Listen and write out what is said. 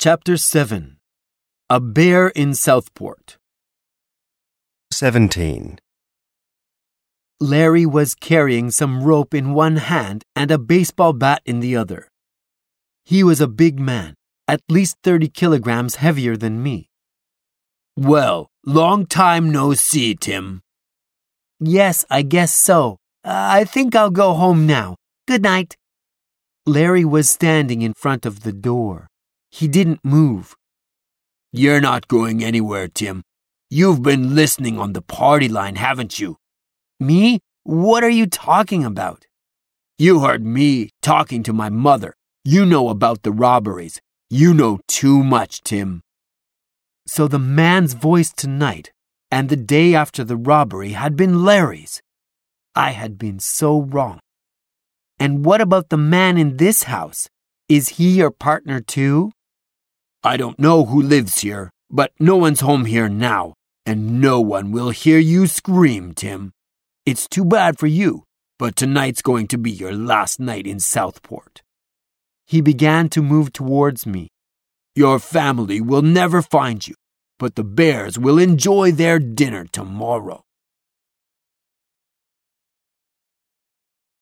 Chapter 7. A Bear in Southport. 17. Larry was carrying some rope in one hand and a baseball bat in the other. He was a big man, at least 30 kilograms heavier than me. Well, long time no see, Tim. Yes, I guess so. I think I'll go home now. Good night. Larry was standing in front of the door. He didn't move. You're not going anywhere, Tim. You've been listening on the party line, haven't you? Me? What are you talking about? You heard me talking to my mother. You know about the robberies. You know too much, Tim. So the man's voice tonight and the day after the robbery had been Larry's. I had been so wrong. And what about the man in this house? Is he your partner too? I don't know who lives here, but no one's home here now, and no one will hear you scream, Tim. It's too bad for you, but tonight's going to be your last night in Southport. He began to move towards me. Your family will never find you, but the Bears will enjoy their dinner tomorrow.